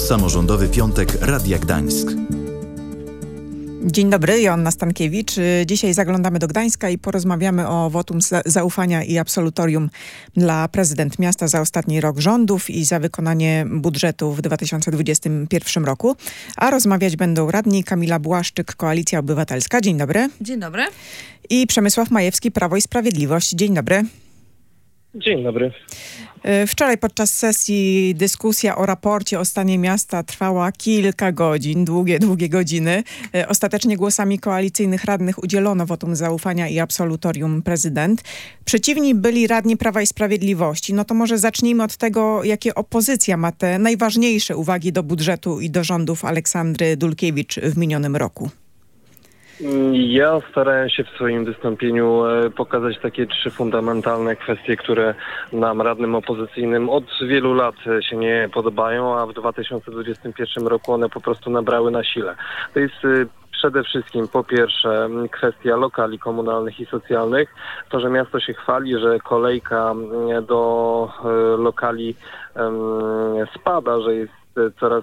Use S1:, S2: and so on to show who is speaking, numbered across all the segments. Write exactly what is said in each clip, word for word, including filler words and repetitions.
S1: Samorządowy Piątek Radia Gdańsk.
S2: Dzień dobry, Joanna Stankiewicz. Dzisiaj zaglądamy do Gdańska i porozmawiamy o wotum zaufania i absolutorium dla prezydent miasta za ostatni rok rządów i za wykonanie budżetu w dwa tysiące dwudziestym pierwszym roku. A rozmawiać będą radni Kamila Błaszczyk, Koalicja Obywatelska. Dzień dobry.
S3: Dzień dobry.
S2: I Przemysław Majewski, Prawo i Sprawiedliwość. Dzień dobry.
S4: Dzień dobry.
S2: Wczoraj podczas sesji dyskusja o raporcie o stanie miasta trwała kilka godzin, długie, długie godziny. Ostatecznie głosami koalicyjnych radnych udzielono wotum zaufania i absolutorium prezydent. Przeciwni byli radni Prawa i Sprawiedliwości. No to może zacznijmy od tego, jakie opozycja ma te najważniejsze uwagi do budżetu i do rządów Aleksandry Dulkiewicz w minionym roku.
S4: Ja starałem się w swoim wystąpieniu pokazać takie trzy fundamentalne kwestie, które nam, radnym opozycyjnym, od wielu lat się nie podobają, a w dwa tysiące dwudziestym pierwszym roku one po prostu nabrały na sile. To jest przede wszystkim po pierwsze kwestia lokali komunalnych i socjalnych. To, że miasto się chwali, że kolejka do lokali spada, że jest coraz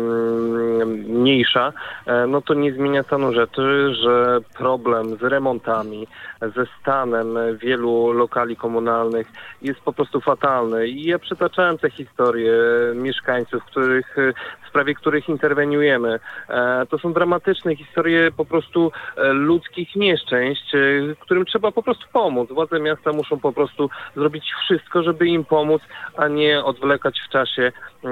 S4: mniejsza, no to nie zmienia stanu rzeczy, że problem z remontami, ze stanem wielu lokali komunalnych jest po prostu fatalny. I ja przytaczałem te historie mieszkańców, których, w sprawie których interweniujemy. To są dramatyczne historie po prostu ludzkich nieszczęść, którym trzeba po prostu pomóc. Władze miasta muszą po prostu zrobić wszystko, żeby im pomóc, a nie odwlekać w czasie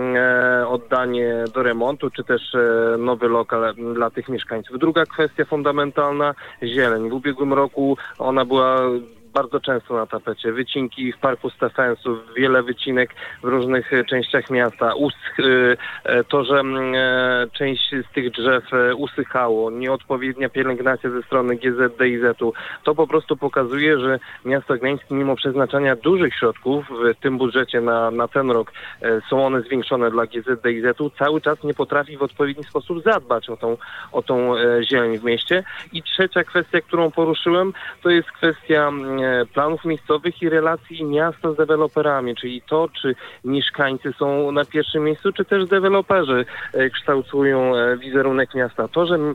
S4: oddanie do remontu, czy też nowy lokal dla tych mieszkańców. Druga kwestia fundamentalna, zieleń. W ubiegłym roku ona była bardzo często na tapecie. Wycinki w Parku Stefensów, wiele wycinek w różnych częściach miasta. Usch, to, że część z tych drzew usychało, nieodpowiednia pielęgnacja ze strony G Z D I Z-u, to po prostu pokazuje, że miasto Gdańsk mimo przeznaczania dużych środków w tym budżecie na, na ten rok, są one zwiększone dla G Z D I Z-u, cały czas nie potrafi w odpowiedni sposób zadbać o tą, o tą zieleń w mieście. I trzecia kwestia, którą poruszyłem, to jest kwestia planów miejscowych i relacji miasta z deweloperami, czyli to, czy mieszkańcy są na pierwszym miejscu, czy też deweloperzy kształtują wizerunek miasta. To, że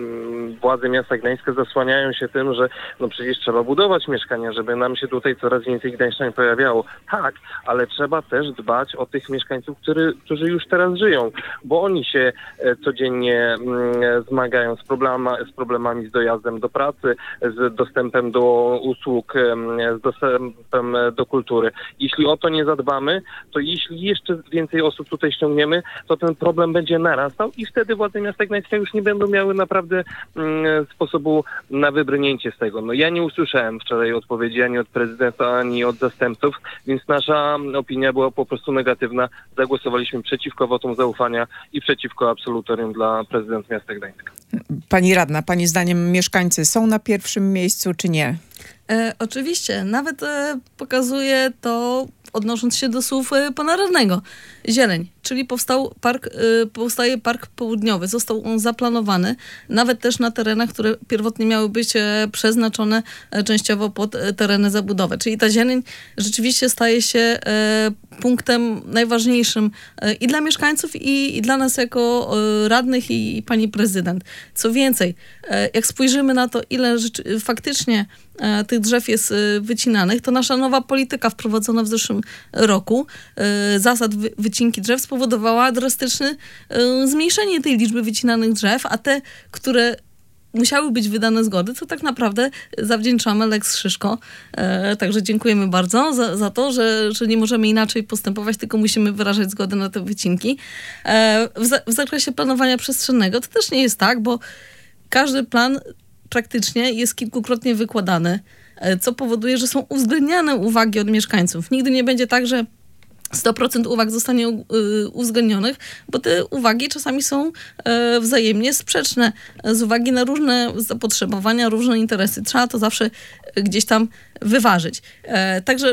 S4: władze miasta Gdańska zasłaniają się tym, że no przecież trzeba budować mieszkania, żeby nam się tutaj coraz więcej gdańszczan pojawiało. Tak, ale trzeba też dbać o tych mieszkańców, którzy, którzy już teraz żyją, bo oni się codziennie zmagają z, problema, z problemami z dojazdem do pracy, z dostępem do usług, z dostępem do kultury. Jeśli o to nie zadbamy, to jeśli jeszcze więcej osób tutaj ściągniemy, to ten problem będzie narastał i wtedy władze miasta Gdańska już nie będą miały naprawdę mm, sposobu na wybrnięcie z tego. No ja nie usłyszałem wczoraj odpowiedzi ani od prezydenta, ani od zastępców, więc nasza opinia była po prostu negatywna. Zagłosowaliśmy przeciwko wotum zaufania i przeciwko absolutorium dla prezydenta miasta Gdańska.
S2: Pani radna, pani zdaniem mieszkańcy są na pierwszym miejscu, czy nie?
S3: E, oczywiście. Nawet e, pokazuje to, odnosząc się do słów e, pana radnego. Zieleń, czyli powstał park, e, powstaje Park Południowy. Został on zaplanowany, nawet też na terenach, które pierwotnie miały być e, przeznaczone e, częściowo pod e, tereny zabudowy. Czyli ta zieleń rzeczywiście staje się e, punktem najważniejszym e, i dla mieszkańców, i, i dla nas jako e, radnych i, i pani prezydent. Co więcej, e, jak spojrzymy na to, ile rzeczy, faktycznie e, tych drzew jest e, wycinanych, to nasza nowa polityka wprowadzona w zeszłym roku, e, zasad wy, wycinki drzew, spowodowała drastyczne e, zmniejszenie tej liczby wycinanych drzew, a te, które musiały być wydane zgody, to tak naprawdę zawdzięczamy Lex Szyszko. E, także dziękujemy bardzo za, za to, że, że nie możemy inaczej postępować, tylko musimy wyrażać zgodę na te wycinki. E, w, za, w zakresie planowania przestrzennego to też nie jest tak, bo każdy plan praktycznie jest kilkukrotnie wykładany, e, co powoduje, że są uwzględniane uwagi od mieszkańców. Nigdy nie będzie tak, że sto procent uwag zostanie uwzględnionych, bo te uwagi czasami są wzajemnie sprzeczne z uwagi na różne zapotrzebowania, różne interesy. Trzeba to zawsze gdzieś tam wyważyć. Także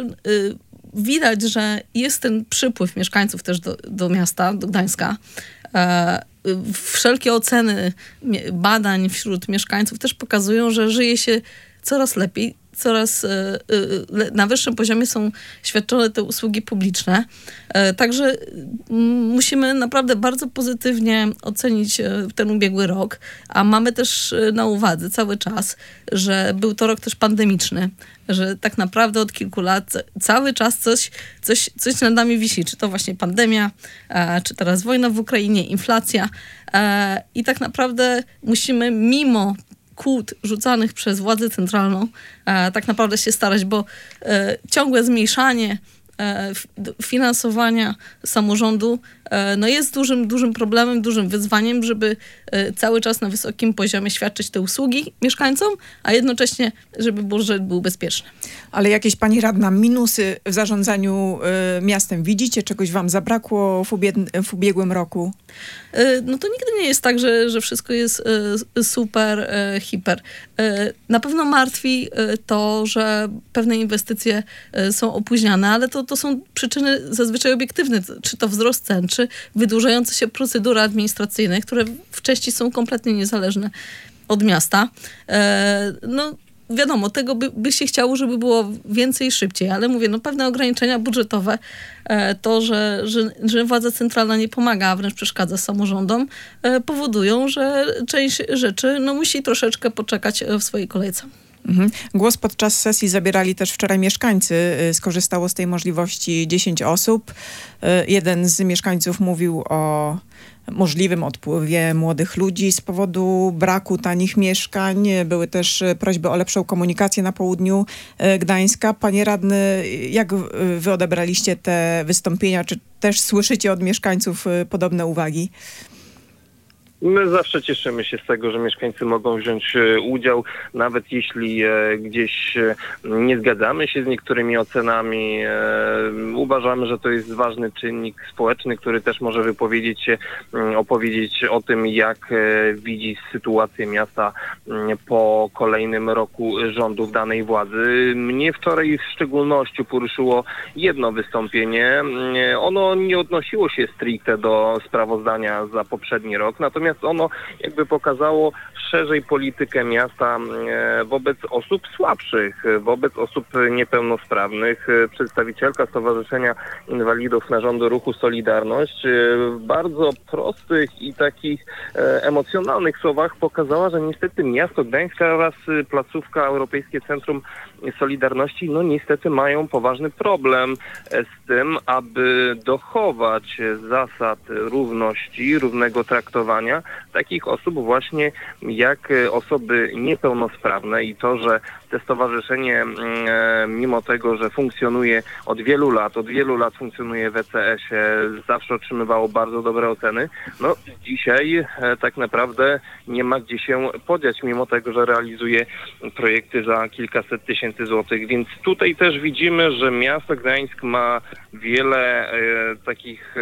S3: widać, że jest ten przypływ mieszkańców też do, do miasta, do Gdańska. Wszelkie oceny badań wśród mieszkańców też pokazują, że żyje się coraz lepiej. coraz na wyższym poziomie są świadczone te usługi publiczne. Także musimy naprawdę bardzo pozytywnie ocenić ten ubiegły rok, a mamy też na uwadze cały czas, że był to rok też pandemiczny, że tak naprawdę od kilku lat cały czas coś, coś, coś nad nami wisi. Czy to właśnie pandemia, czy teraz wojna w Ukrainie, inflacja. I tak naprawdę musimy mimo kłód rzucanych przez władzę centralną tak naprawdę się starać, bo ciągłe zmniejszanie finansowania samorządu no jest dużym, dużym problemem, dużym wyzwaniem, żeby cały czas na wysokim poziomie świadczyć te usługi mieszkańcom, a jednocześnie, żeby budżet był bezpieczny.
S2: Ale jakieś pani radna minusy w zarządzaniu y, miastem widzicie? Czegoś wam zabrakło w, ubie- w ubiegłym roku?
S3: No to nigdy nie jest tak, że, że wszystko jest super, hiper. Na pewno martwi to, że pewne inwestycje są opóźniane, ale to, to są przyczyny zazwyczaj obiektywne, czy to wzrost cen, czy wydłużające się procedury administracyjne, które w części są kompletnie niezależne od miasta. No wiadomo, tego by, by się chciało, żeby było więcej szybciej, ale mówię, no pewne ograniczenia budżetowe, to, że, że, że władza centralna nie pomaga, a wręcz przeszkadza samorządom, powodują, że część rzeczy no, musi troszeczkę poczekać w swojej kolejce.
S2: Mhm. Głos podczas sesji zabierali też wczoraj mieszkańcy. Skorzystało z tej możliwości dziesięć osób. Jeden z mieszkańców mówił o możliwym odpływie młodych ludzi z powodu braku tanich mieszkań. Były też prośby o lepszą komunikację na południu Gdańska. Panie radny, jak wy odebraliście te wystąpienia? Czy też słyszycie od mieszkańców podobne uwagi?
S4: My zawsze cieszymy się z tego, że mieszkańcy mogą wziąć udział, nawet jeśli gdzieś nie zgadzamy się z niektórymi ocenami. Uważamy, że to jest ważny czynnik społeczny, który też może wypowiedzieć się, opowiedzieć o tym, jak widzi sytuację miasta po kolejnym roku rządów danej władzy. Mnie wczoraj w szczególności poruszyło jedno wystąpienie. Ono nie odnosiło się stricte do sprawozdania za poprzedni rok, natomiast ono jakby pokazało szerzej politykę miasta wobec osób słabszych, wobec osób niepełnosprawnych. Przedstawicielka Stowarzyszenia Inwalidów Narządu Ruchu Solidarność w bardzo prostych i takich emocjonalnych słowach pokazała, że niestety miasto Gdańska oraz placówka Europejskie Centrum Solidarności no niestety mają poważny problem z tym, aby dochować zasad równości, równego traktowania takich osób właśnie jak osoby niepełnosprawne i to, że te stowarzyszenie mimo tego, że funkcjonuje od wielu lat, od wielu lat funkcjonuje w E C S-ie, zawsze otrzymywało bardzo dobre oceny, no dzisiaj tak naprawdę nie ma gdzie się podziać, mimo tego, że realizuje projekty za kilkaset tysięcy złotych, więc tutaj też widzimy, że miasto Gdańsk ma wiele e, takich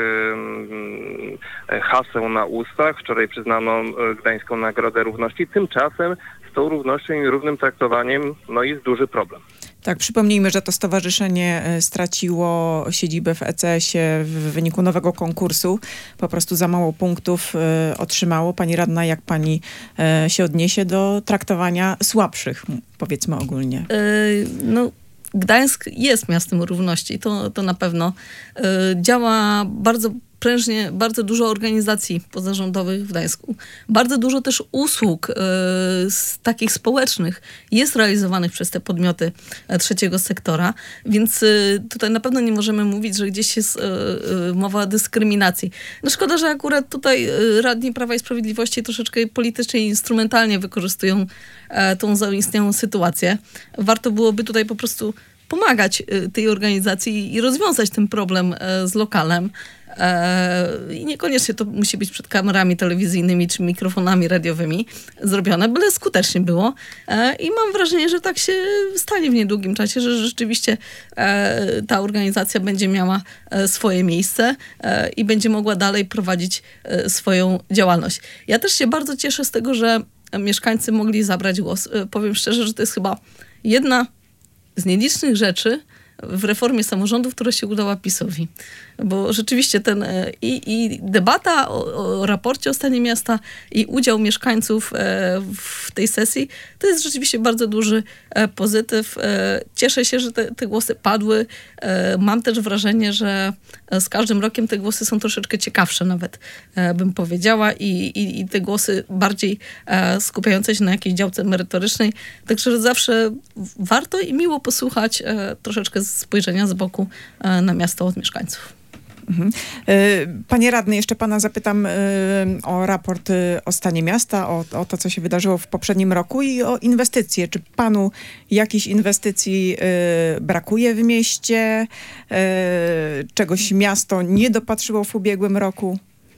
S4: e, haseł na ustach. Wczoraj przyznano Gdańską Nagrodę Równości, tymczasem z tą równością i równym traktowaniem no jest duży problem.
S2: Tak, przypomnijmy, że to stowarzyszenie straciło siedzibę w E C S-ie w wyniku nowego konkursu. Po prostu za mało punktów y, otrzymało. Pani radna, jak pani y, się odniesie do traktowania słabszych, powiedzmy ogólnie?
S3: Yy, no, Gdańsk jest miastem równości. To, to na pewno yy, działa bardzo prężnie, bardzo dużo organizacji pozarządowych w Gdańsku. Bardzo dużo też usług y, z takich społecznych jest realizowanych przez te podmioty y, trzeciego sektora, więc y, tutaj na pewno nie możemy mówić, że gdzieś jest y, y, mowa o dyskryminacji. No szkoda, że akurat tutaj y, radni Prawa i Sprawiedliwości troszeczkę politycznie i instrumentalnie wykorzystują y, tą zaistniałą sytuację. Warto byłoby tutaj po prostu pomagać y, tej organizacji i rozwiązać ten problem y, z lokalem. I niekoniecznie to musi być przed kamerami telewizyjnymi czy mikrofonami radiowymi zrobione, byle skutecznie było. I mam wrażenie, że tak się stanie w niedługim czasie, że rzeczywiście ta organizacja będzie miała swoje miejsce i będzie mogła dalej prowadzić swoją działalność. Ja też się bardzo cieszę z tego, że mieszkańcy mogli zabrać głos. Powiem szczerze, że to jest chyba jedna z nielicznych rzeczy w reformie samorządów, która się udała PiS-owi. bo rzeczywiście ten i, i debata o, o raporcie o stanie miasta i udział mieszkańców w tej sesji, to jest rzeczywiście bardzo duży pozytyw. Cieszę się, że te, te głosy padły. Mam też wrażenie, że z każdym rokiem te głosy są troszeczkę ciekawsze nawet, bym powiedziała, i, i, i te głosy bardziej skupiające się na jakiejś działce merytorycznej. Także zawsze warto i miło posłuchać troszeczkę spojrzenia z boku na miasto od mieszkańców.
S2: Mhm. Panie radny, jeszcze pana zapytam o raport o stanie miasta, o, o to, co się wydarzyło w poprzednim roku i o inwestycje. Czy panu jakichś inwestycji brakuje w mieście? Czegoś miasto nie dopatrzyło w ubiegłym roku?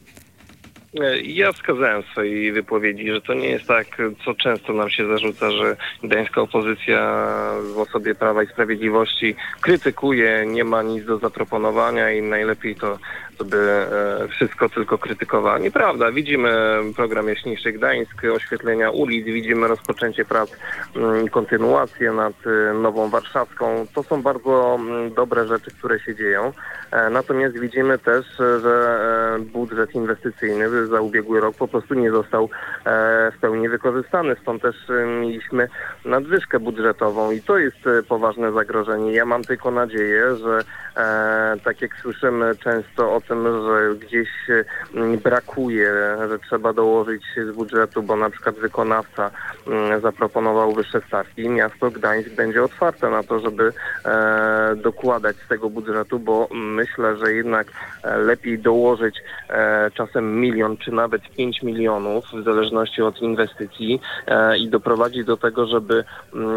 S4: Ja wskazałem w swojej wypowiedzi, że to nie jest tak, co często nam się zarzuca, że gdańska opozycja w osobie Prawa i Sprawiedliwości krytykuje, nie ma nic do zaproponowania i najlepiej to, to by wszystko tylko krytykowała. Nieprawda. Widzimy program Jaśniejszy Gdańsk, oświetlenia ulic, widzimy rozpoczęcie prac i kontynuację nad Nową Warszawską. To są bardzo dobre rzeczy, które się dzieją. Natomiast widzimy też, że budżet inwestycyjny za ubiegły rok po prostu nie został w pełni wykorzystany. Stąd też mieliśmy nadwyżkę budżetową i to jest poważne zagrożenie. Ja mam tylko nadzieję, że tak jak słyszymy często o tym, że gdzieś brakuje, że trzeba dołożyć z budżetu, bo na przykład wykonawca zaproponował wyższe stawki. Miasto Gdańsk będzie otwarte na to, żeby dokładać z tego budżetu, bo myślę, że jednak lepiej dołożyć czasem milion czy nawet pięć milionów w zależności od inwestycji i doprowadzić do tego, żeby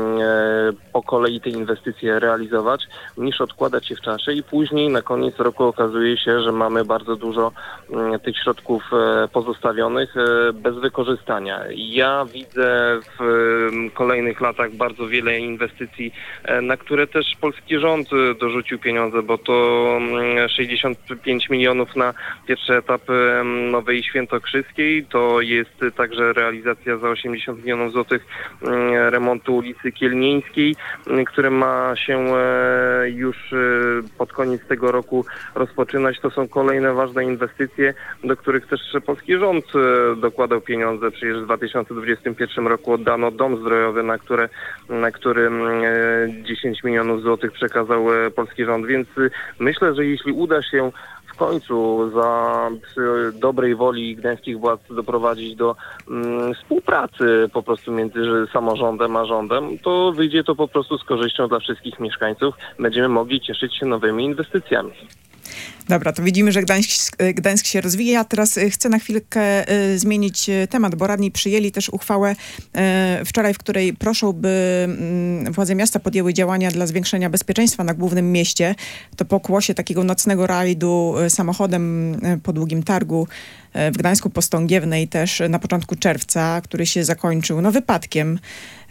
S4: po kolei te inwestycje realizować, niż odkładać je w czasie i później na koniec roku okazuje się, że mamy bardzo dużo tych środków pozostawionych bez wykorzystania. Ja widzę w kolejnych latach bardzo wiele inwestycji, na które też polski rząd dorzucił pieniądze, bo to sześćdziesiąt pięć milionów na pierwszy etap Nowej Świętokrzyskiej, to jest także realizacja za osiemdziesiąt milionów złotych remontu ulicy Kielnieńskiej, który ma się już pod koniec tego roku rozpoczynać. To są kolejne ważne inwestycje, do których też polski rząd dokładał pieniądze. Przecież w dwa tysiące dwudziestym pierwszym roku oddano dom zdrojowy, na, które, na który dziesięć milionów złotych przekazał polski rząd, więc myślę, że jeśli uda się w końcu za przy dobrej woli gdańskich władz doprowadzić do mm, współpracy po prostu między samorządem a rządem, to wyjdzie to po prostu z korzyścią dla wszystkich mieszkańców. Będziemy mogli cieszyć się nowymi inwestycjami.
S2: Dobra, to widzimy, że Gdańsk, Gdańsk się rozwija. Teraz chcę na chwilkę y, zmienić temat, bo radni przyjęli też uchwałę y, wczoraj, w której proszą, by y, władze miasta podjęły działania dla zwiększenia bezpieczeństwa na głównym mieście. To pokłosie takiego nocnego rajdu y, samochodem y, po Długim Targu y, w Gdańsku Postągiewnej też na początku czerwca, który się zakończył no, wypadkiem y,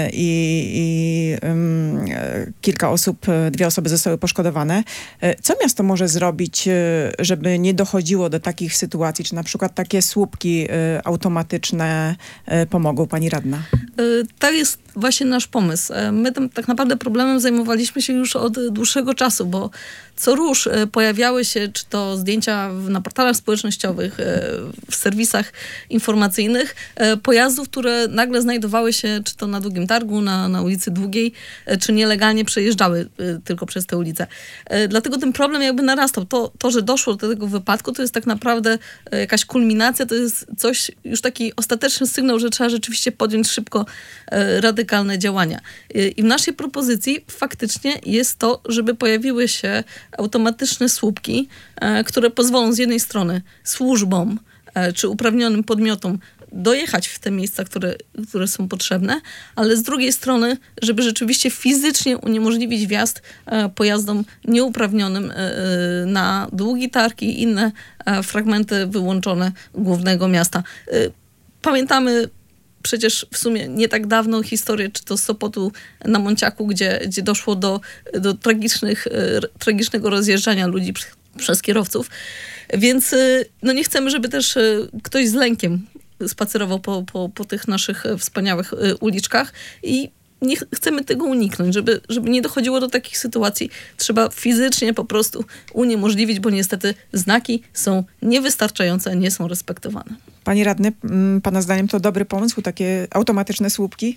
S2: i y, kilka osób, dwie osoby zostały poszkodowane. Y, co miasto może zrobić, żeby nie dochodziło do takich sytuacji? Czy na przykład takie słupki y, automatyczne y, pomogą, pani radna?
S3: Y, tak jest właśnie nasz pomysł. My tym tak naprawdę problemem zajmowaliśmy się już od dłuższego czasu, bo co rusz y, pojawiały się, czy to zdjęcia w, na portalach społecznościowych, y, w serwisach informacyjnych, y, pojazdów, które nagle znajdowały się, czy to na Długim Targu, na, na ulicy Długiej, y, czy nielegalnie przejeżdżały y, tylko przez tę ulicę. Y, dlatego ten problem jakby narastał. To, to, że doszło do tego wypadku, to jest tak naprawdę jakaś kulminacja, to jest coś, już taki ostateczny sygnał, że trzeba rzeczywiście podjąć szybko e, radykalne działania. E, I w naszej propozycji faktycznie jest to, żeby pojawiły się automatyczne słupki, e, które pozwolą z jednej strony służbom e, czy uprawnionym podmiotom dojechać w te miejsca, które, które są potrzebne, ale z drugiej strony, żeby rzeczywiście fizycznie uniemożliwić wjazd e, pojazdom nieuprawnionym e, na Długi Targ i inne e, fragmenty wyłączone głównego miasta. E, pamiętamy przecież w sumie nie tak dawno historię, czy to z Sopotu na Monciaku, gdzie, gdzie doszło do, do tragicznych, e, tragicznego rozjeżdżania ludzi przez, przez kierowców. Więc e, no nie chcemy, żeby też e, ktoś z lękiem spacerował po, po, po tych naszych wspaniałych uliczkach i nie ch- chcemy tego uniknąć, żeby, żeby nie dochodziło do takich sytuacji. Trzeba fizycznie po prostu uniemożliwić, bo niestety znaki są niewystarczające, nie są respektowane.
S2: Panie radny, m, pana zdaniem to dobry pomysł, takie automatyczne słupki?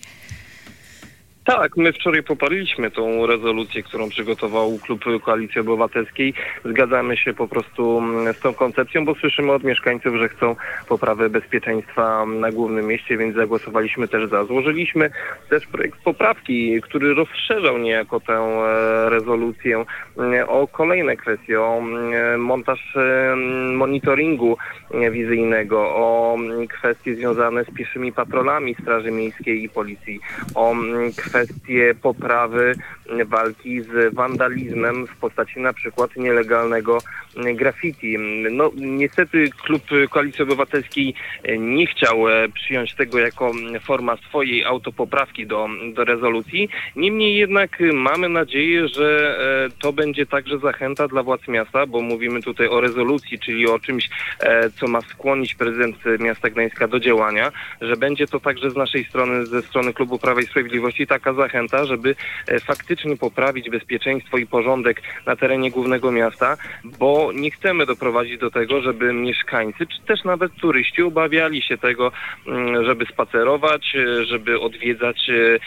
S4: Tak, my wczoraj poparliśmy tą rezolucję, którą przygotował Klub Koalicji Obywatelskiej. Zgadzamy się po prostu z tą koncepcją, bo słyszymy od mieszkańców, że chcą poprawy bezpieczeństwa na głównym mieście, więc zagłosowaliśmy też za. Złożyliśmy też projekt poprawki, który rozszerzał niejako tę e, rezolucję e, o kolejne kwestie, o e, montaż e, monitoringu e, wizyjnego, o e, kwestie związane z pieszymi patrolami Straży Miejskiej i Policji, o e, kwestie poprawy walki z wandalizmem w postaci na przykład nielegalnego graffiti. No niestety Klub Koalicji Obywatelskiej nie chciał przyjąć tego jako forma swojej autopoprawki do, do rezolucji. Niemniej jednak mamy nadzieję, że to będzie także zachęta dla władz miasta, bo mówimy tutaj o rezolucji, czyli o czymś, co ma skłonić prezydent miasta Gdańska do działania, że będzie to także z naszej strony, ze strony Klubu Prawa i Sprawiedliwości taka zachęta, żeby faktycznie poprawić bezpieczeństwo i porządek na terenie głównego miasta, bo nie chcemy doprowadzić do tego, żeby mieszkańcy, czy też nawet turyści obawiali się tego, żeby spacerować, żeby odwiedzać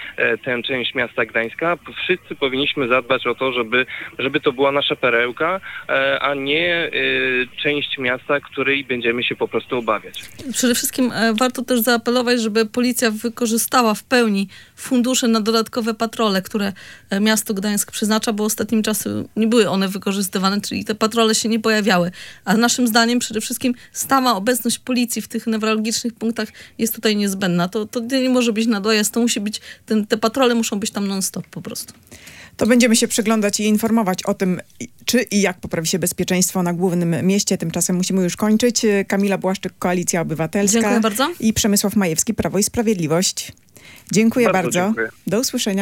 S4: tę część miasta Gdańska. Wszyscy powinniśmy zadbać o to, żeby, żeby to była nasza perełka, a nie część miasta, której będziemy się po prostu obawiać.
S3: Przede wszystkim warto też zaapelować, żeby policja wykorzystała w pełni fundusze na dodatkowe patrole, które miasto Gdańsk przeznacza, bo ostatnim czasem nie były one wykorzystywane, czyli te patrole się nie pojawiały. A naszym zdaniem przede wszystkim stała obecność policji w tych newralgicznych punktach jest tutaj niezbędna. To, to nie może być na dojazd, to musi być, ten, te patrole muszą być tam non-stop po prostu.
S2: To będziemy się przyglądać i informować o tym, czy i jak poprawi się bezpieczeństwo na głównym mieście. Tymczasem musimy już kończyć. Kamila Błaszczyk, Koalicja Obywatelska.
S3: Dziękuję bardzo.
S2: I Przemysław Majewski, Prawo i Sprawiedliwość. Dziękuję bardzo.
S4: bardzo. Dziękuję.
S2: Do usłyszenia.